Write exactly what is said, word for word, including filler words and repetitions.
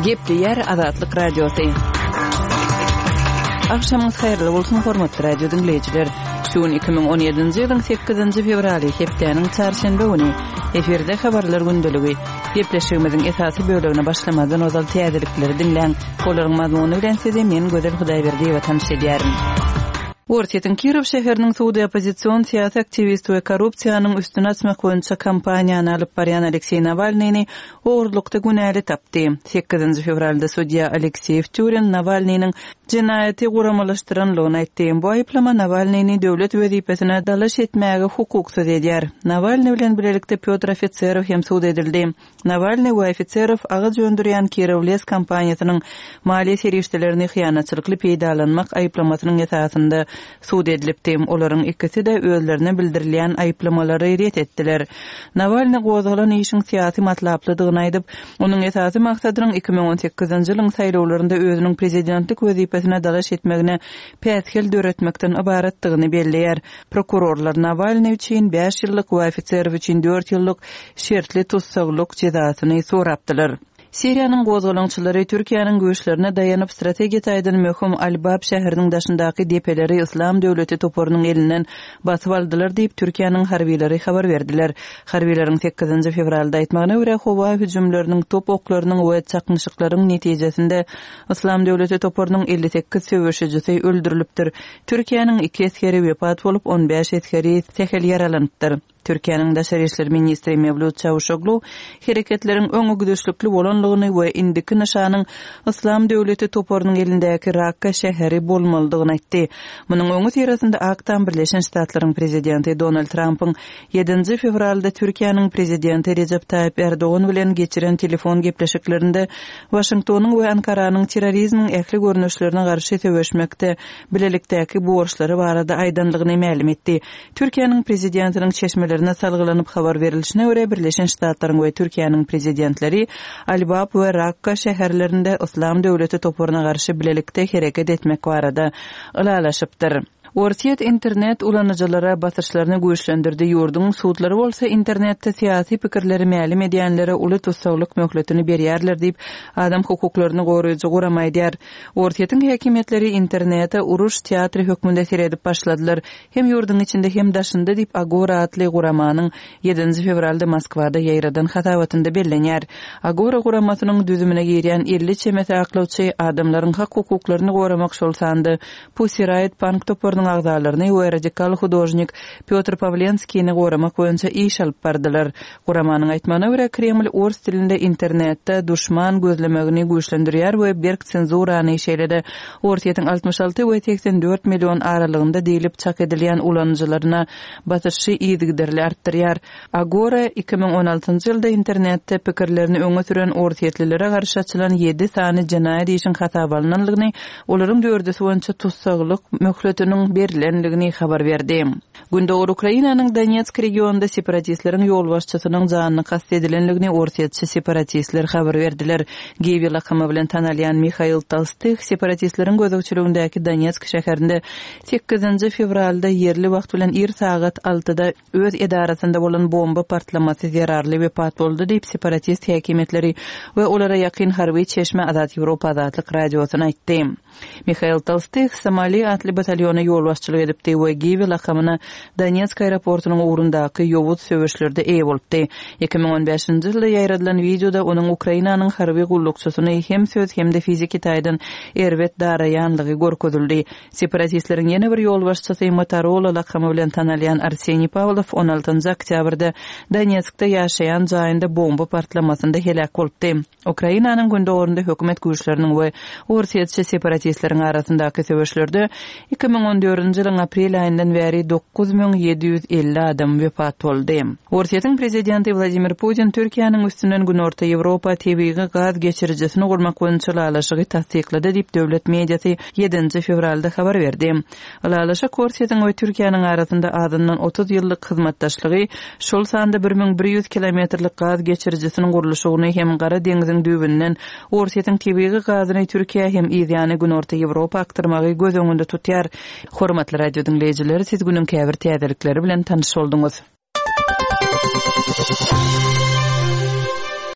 Gepli yer Azatlyk radiosu. Akşamyňyz haýyrly bolsun hormatly radio dinleýijiler. Şuň iki ming on ýedinji ýylyň sekizinji fevraly hepdeniň çarşamba güni eferde habarlar gündeligi gepleşigimiziň esasy bölegine başlamadan ozal täzelikleri dinleň. Olaryň mazmuny bilen size men Gözel Hudaýberdi we tanışy edýärim. Ortiýetiň Kirov şäheriniň suwdy opozisiýon syýasy aktivisti we korrupsiýanyň üstüne açmak boýunça kampaniýany alyp barýan Aleksey Navalnyny ogurlukda günäli tapdy. sekizinji fevralda судья Алексей Втюрин Navalnynyň jinaýaty guramalaşdyranlygyny aýtdy. Bu aýplama Navalnyny döwlet wezipesine dalaş etmäge hukuksyz edýär. Navalny bilen bilelikde Pyotr Ofitserov hem suwd edildi. Navalny we Ofitserov agyz jöndürýän Kirovles kampaniýasynyň maliýe serişdelerini hyýanatçylykly peýdalanmak aýplamasynyň esasynda suwd edilipdi. Olaryň ikisi de özlerine bildirilýän aýplamalary ret etdiler. Navalny gozalan işiň syýasy matlaplydygyny aýdyp, onuň esasy maksadynyň iki ming on sekizinji ýylyň saýlawlarynda özüniň prezidentlik wezipesine dalaş etmegine päsgel döretmekden ibaratdygyny belleýär. Prokurorlar Navalny üçin beş ýyllyk we Ofitserov üçin dört ýyllyk şertli tutsaklyk cezasyny sorapdylar. Siriýanyň gozgalançylary Türkiýanyň göçlerine daýanyp strategiýa taýdan möhüm Al-Bab şäheriniň daşyndaky depeleri İslam döwleti toporunyň elinden basyp aldylar diýip Türkiýanyň harbiýleri habar berdiler. Harbiýleriň sekizinji fevralda aýtmagyna görä howa hüjümleriniň top oklarynyň we çakmyşyklaryň netijesinde İslam döwleti toporunyň elli sekiz söwüşçisi öldürilipdir. Türkiýanyň iki askeri wepat bolup on beş askeri tehel yaralanypdyr. Türkiýanyň Daşary işleri ministri Mevlut Çavuşoglu hereketleriň öňe güdüşlikli bolanlygyny we indiki nişanyň İslam döwleti toporunyň elindäki Rakka şäheri bolmalydygyny aýtdy. Munyň öňü tirasynda Aktan Birleşen Ştatlaryň prezidenti Donald Trump'yň ýedinji fevralda Türkiýanyň prezidenti Recep Tayyip Erdoğan bilen geçiren telefon gepleşiklerinde Washingtonyň we Ankaranyň terrorizmiň ähli görnüşlerine garşy söwüşmekde bilelikdäki borçlary barada aýdanlygyny ma'lum etdi. Türkiýanyň prezidentiniň çeşmelerine salgylanyp habar berilişine görä Birleşen Ştatlaryň we Türkiýanyň prezidentleri Al-Bab we Rakka şäherlerinde İslam döwleti toporunyna garşy bilelikde hereket etmek barada ılalaşypdyr. Ortiýet internet ulanıcılara basışlaryny güýçlendirdi. Ýurdun suwdlary bolsa internetde syýasy pikirleri ma'lum edýänlere uly tutsaklyk möhletini berýärler diýip adam hukuklaryny goraýjy gurama edýär. Ortiýetiň häkimetleri internete uruş teatry hökmünde seredip başladylar. Hem ýurdun içinde hem daşynda diýip Agora atly guramanyň ýedinji fevralda Moskwada ýaýradan hatawatynda bellenýär. Agora guramasynyň düzümine girýän elli çemete aklawçy adamlaryň hak hukuklaryny goramak şolsandy. Pussy Riot Punk toporunyň agzalaryny we radikal hudojnik Piotr Pawlenskiýni goramak boýunça iş alyp bardylar. Guramanyň aýtmagyna görä Kreml ors tilinde internetde duşman gözlemegini güýçlendirýär we berk senzurany işelede ortiýetiň altmış alty we seksen dört million aralygynda diýilip çak edilýän ulanjylaryna batyşy ýygyderli artdyrýar. Agora iki ming on altynjy ýylda internetde pikirlerini öňe süren ortiýetlilere garşy açylan ýedi sany jinaýat işin hatabalanynyny, olaryň dördüsi boýunça tutsaklyk möhletiniň berilenligini habar berdi. Gündöwür Ukrainanyň Donetsk regionunda separatistleriň ýol başçysynyň janyny kast edilenligini ortiýetçi separatistler habar berdiler. Giýew lakamy bilen tanalýan Mikhail Толстых separatistleriň gözegçiligindäki Donetsk şäherinde sekizinji fevralda ýerli wagt bilen er sagat altıda öz edarasynda bolan bomba partlamasy zerarly wepat boldy diýip separatist häkimetleri we olara ýakyn harby çeşme Azat Ýewropa Azatlyk radiosyna aýtdy. Mikhail Толстых Somali atly batalyona ýol başçylyk edipdi we Giýew lakamyna Donetsk aeroportunyň ugrundaky ýowuz söwüşlerde eýe bolupdy. iki ming on beşinji ýylda ýaýradylan videoda onuň Ukrainanyň harby gullukçysyny hem söz hem de fiziki taýdan erwet daraýanlygy görkezildi. Separatistleriň ýene bir ýol başçysy Motorola lakamy bilen tanalýan Arseniy Pavlov on altynjy oktýabrda Donetskde ýaşaýan jaýynda bomba partlamasynda helak bolupdy. Ukrainanyň gündöwürinde hökümet güýçleriniň we ortiýetçi separatistleriň arasyndaky söwüşlerde iki ming on dördünji ýylyň aprel aýyndan bäri dokuz ming ýedi ýüz elli adam wepat boldy. Ortiýetiň prezidenti Vladimir Putin Türkiýanyň üstünden Günorta Ýewropa tebii gaz geçiricisini gurmak boýunça laşygy tasdiklady diýip döwlet mediasy ýedinji fevralda habar berdi. Laşy Ortiýetiň we Türkiýanyň arasynda azyndan otuz ýyllyk hyzmatdaşlygy, şol sanda bir ming bir ýüz kilometrlik gaz geçiricisiniň gurulşyny hem Gara deňiziň dübünden Ortiýetiň tebii gazyny Türkiýa hem ýa-ni Günorta Ýewropa aktarmagy göz öňünde tutýar. Hormatly radio dinleýijileri, siz günüň käbir täzelikleri bilen tanyş boldunuz.